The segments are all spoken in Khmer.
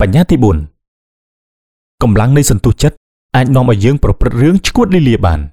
បញ្ញត្តិទី4កម្លាំងនៃសន្ទុះចិត្តអាចនាំឲ្យយើងប្រព្រឹត្តរឿងឈួតលីលាបាន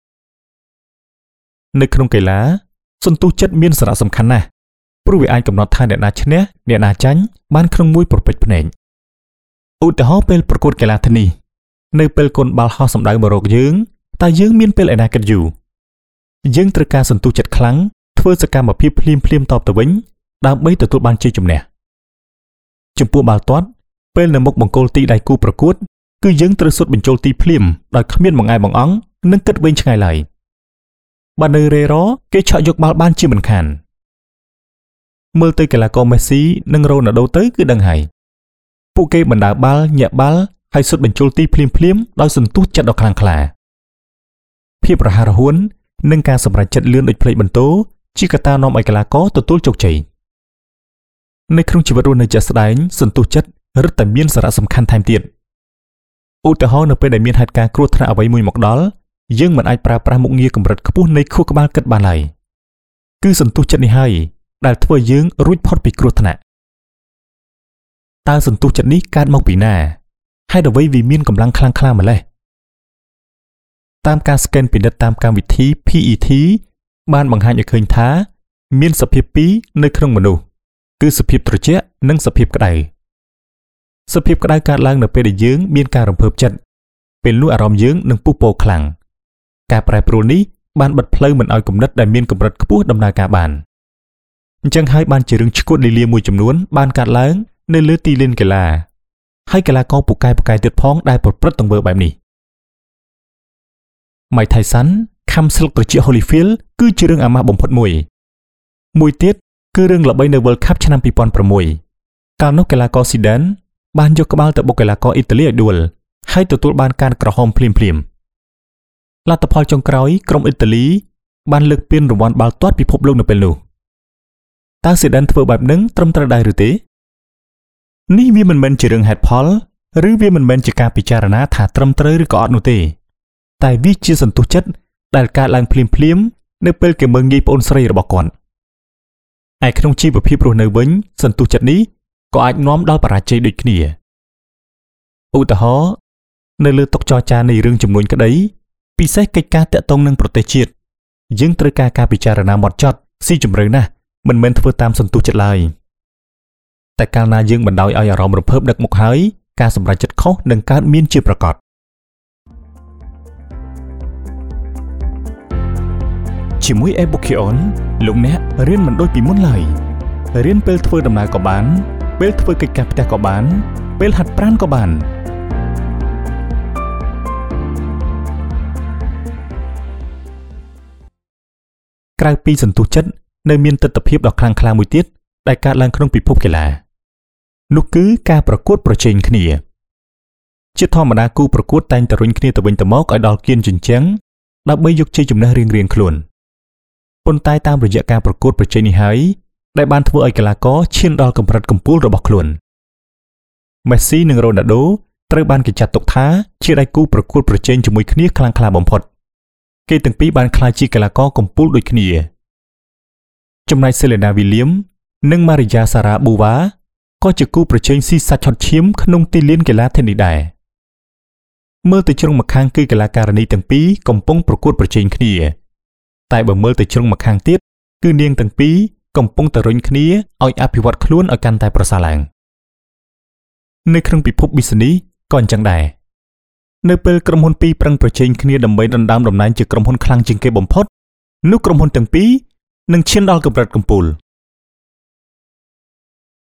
នៅក្នុងកីឡាសន្ទុះចិត្តមានសារៈសំខាន់ណាស់ព្រោះវាអាចកំណត់ថាអ្នកណាឈ្នះអ្នកណាចាញ់បានក្នុងមួយប្រពេចភ្នែកឧទាហរណ៍ពេលប្រកួតកីឡាធេនីសនៅពេលកូនបាល់ហោះសម្ដៅមករកយើងតើយើងមានពេលឯណាគិតយូរយើងត្រូវការសន្ទុះចិត្តខ្លាំងធ្វើសកម្មភាពភ្លាមតបទៅវិញដើម្បីទទួលបានជ័យជំនះចំពោះបាល់ទាត់ពេលនៅមុខបង្គោលទីដៃគូប្រកួតគឺយើងត្រូវសុទ្ធបញ្ចូលទីភ្លាមដោយគ្មានបង្អែបង្អង់និងគិតវែងឆ្ងាយឡើយបើនៅរេរ៉គេឆក់យកបាល់បានជាមិនខានមើលទៅកីឡាករមេស៊ីនិងរ៉ូណាល់ដូទៅគឺដឹងហើយពួកគេបណ្ដើរបាល់ញាក់បាល់ហើយសុទ្ធបញ្ចូលទីភ្លាមដោយសន្ទុះចិត្តដ៏ខ្លាំងក្លាភាពរហ័សរហួននិងការសម្រេចចិត្តលឿនដូចផ្លេកបន្ទោជាកត្តានាំឲ្យកីឡាករទទួលជោគជ័យនៅក្នុងជីវិតរស់នៅជាក់ស្ដែងសន្ទុះចិត្តរឹតតែមានសារៈសំខាន់ថែមទៀតឧទាហរណ៍នៅពេលដែលមានហេតុការណ៍គ្រោះថ្នាក់អ្វីមួយមកដល់យើងមិនអាចប្រើប្រាស់មុខងារកម្រិតខ្ពស់នៃខួរក្បាលគិតបានឡើយគឺសន្ទុះចិត្តនេះហើយដែលធ្វើយើងរួចផុតពីគ្រោះថ្នាក់តើសន្ទុះចិត្តនេះកើតមកពីណាហេតុអ្វីវាមានកម្លាំងខ្លាំងក្លាម្ល៉េះតាមការស្កេនពិនិត្យតាមកម្មវិធី PET បានបង្ហាញឲ្យឃើញថាមានសភាពពីរនៅក្នុងមនុស្សគឺសភាពត្រជាក់និងសភាពក្តៅសភាពក្តៅកើតឡើងនៅពេលដែលយើងមានការរំភើបចិត្តពេលនោះអារម្មណ៍យើងនឹងពុះពោខ្លាំងការប្រែប្រួលនេះបានបិទផ្លូវមិនឲ្យគំនិតដែលមានកម្រិតខ្ពស់ដំណើរការបានអញ្ចឹងហើយបានជារឿងឈួតលីលាមួយចំនួនបានកើតឡើងនៅលើទីលានកីឡាហើយកីឡាករពូកែទៀតផងដែលប្រព្រឹត្តទង្វើបែបនេះម៉ៃថៃសាន់ខំស្លឹកត្រចៀក Holyfield គឺជារឿងអាម៉ាស់បំផុតមួយទៀតគឺរឿងល្បីនៅ World Cup ឆ្នាំ2006កាលនោះកីឡាករស៊ីដែនបានយកក្បាលទៅបុកកីឡាករអ៊ីតាលីឲ្យដួលហើយទទួលបានការក្រហមភ្លាមលទ្ធផលចុងក្រោយក្រុមអ៊ីតាលីបានលើកពានរង្វាន់បាល់ទាត់ពិភពលោកនៅពេលនោះតើស៊ីដែនធ្វើបែបហ្នឹងត្រឹមត្រូវដែរឬទេនេះវាមិនមែនជារឿងហេតុផលឬវាមិនមែនជាការពិចារណាថាត្រឹមត្រូវឬក៏អត់នោះទេតែវាជាសន្ទុះចិត្តដែលកើតឡើងភ្លាមនៅពេលគេមើលងាយប្អូនស្រីរបស់គាត់ឯក្នុងជីវភាពរស់នៅវិញសន្ទុះចិត្តនេះក៏អាចនាំដល់បរាជ័យដូចគ្នាឧទាហរណ៍នៅលើតុចរចានៃរឿងចំនួនក្តីពិសេសកិច្ចការតាក់ទងនឹងប្រទេសជាតិយើងត្រូវការពិចារណាហ្មត់ចត់ស៊ីជម្រៅណាស់មិនមែនធ្វើតាមសន្ទុះចិត្តឡើយតែកាលណាយើងបណ្ដោយឲ្យអារម្មណ៍រំភើបដឹកមុខហើយការសម្រេចចិត្តខុសនឹងកើតមានជាប្រកបជាមួយ Ebukion លោកអ្នករៀនមិនដូចពីមុនឡើយរៀនពេលធ្វើដំណើរក៏បានពេលធ្វើកិច្ចការផ្ទះក៏បានពេលហាត់ប្រាណក៏បានក្រៅពីសន្ទុះចិត្តនៅមានទិដ្ឋភាពដ៏ខ្លាំងក្លាមួយទៀតដែលកើតឡើងក្នុងពិភពកីឡានោះគឺការប្រកួតប្រជែងគ្នាជាធម្មតាគូប្រកួតតែងតែរុញគ្នាទៅវិញទៅមកឲ្យដល់គៀនជញ្ជាំងដើម្បីយកជ័យជំនះរៀងៗខ្លួនប៉ុន្តែតាមរយៈការប្រកួតប្រជែងនេះហើយដែលបានធ្វើឲ្យកីឡាករឈានដល់កម្រិតកំពូលរបស់ខ្លួនមេស៊ីនិងរ៉ូណាល់ដូត្រូវបានគេចាត់ទុកថាជាដៃគូប្រកួតប្រជែងជាមួយគ្នាខ្លាំងក្លាបំផុតគេទាំងពីរបានក្លាយជាកីឡាករកំពូលដូចគ្នាចំណែកសេលេណាវីលៀមនិងម៉ារីយ៉ាសារ៉ាប៊ូវ៉ាក៏ជាគូប្រជែងស៊ីសាច់ឆត់ឈាមក្នុងទីលានកីឡាថេននីសដែរមើលទៅជ្រុងម្ខាងគឺកីឡាការិនីទាំងពីរកំពុងប្រកួតប្រជែងគ្នាតែបើមើលទៅជ្រុងម្ខាងទៀតគឺនាងទាំងពីរកំពុងតែរុញគ្នាឲ្យអភិវឌ្ឍខ្លួនឲ្យកាន់តែប្រសើរឡើងនៅក្នុងពិភពប៊ីស៊ីនីសក៏អញ្ចឹងដែរនៅពេលក្រុមហ៊ុនពីរប្រឹងប្រជែងគ្នាដើម្បីដណ្ដើមតំណែងជាក្រុមហ៊ុនខ្លាំងជាងគេបំផុតនោះក្រុមហ៊ុនទាំងពីរនឹងឈានដល់កម្រិតកំពូល